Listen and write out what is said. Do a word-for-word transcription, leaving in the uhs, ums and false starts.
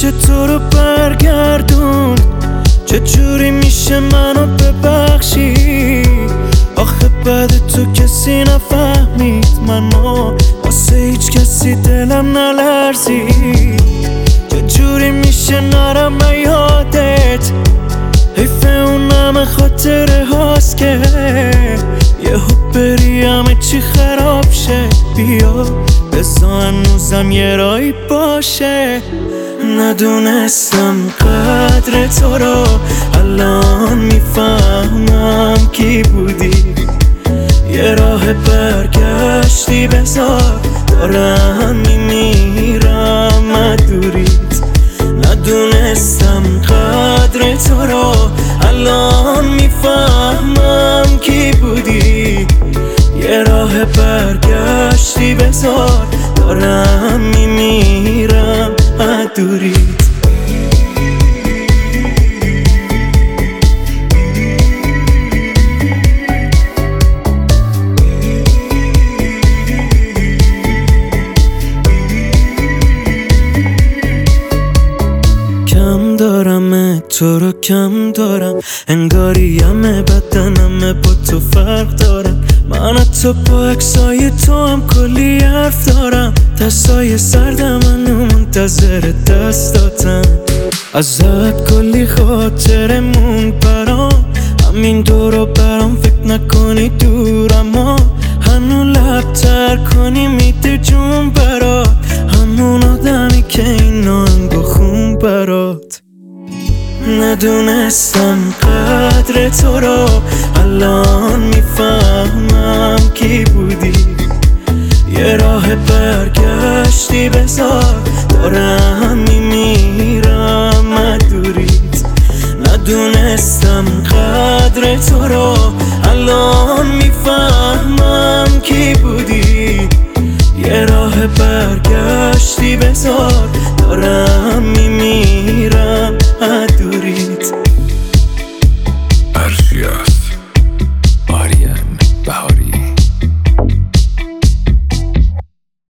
میشه تو رو برگردون؟ چجوری میشه منو ببخشی؟ آخه بعد تو کسی نفهمید منو، واسه هیچ کسی دلم نلرزید. چجوری میشه نرم یادت؟ حیف اون همه خاطره هاست که یهو بری همه چی خراب شه. بیا بزا هنوزم یه رایی باشه. ندونستم قدر تو رو، الان میفهمم کی بودی. یه راه برگشتی بذار، دارم میمیرم مدوریت. ندونستم قدر تو رو، الان میفهمم کی بودی. یه راه برگشتی بذار، دارم میمیرم مدوریت. کم دارم تو رو کم دارم، انگاری همه بدنم با تو فرق دارم. من تو با عکسای تو هم کلی حرف دارم. دستای سردم منو منتظر دستاتن. ازت کلی خاطره مون برام، همین دورو برام فکر نکنی دورم. ما هنو لب تر کنی میده جون برات، همون آدمی که این آهنگو خون برات. ندونستم قدر تو رو، الان میفهمم کی بودی. یه راه برگشتی بذار، دارم میمیرم مدوریت. ندونستم قدر تو رو، الان میفهمم کی بودی. یه راه برگشتی بذار، دارم میمیرم مدوریت.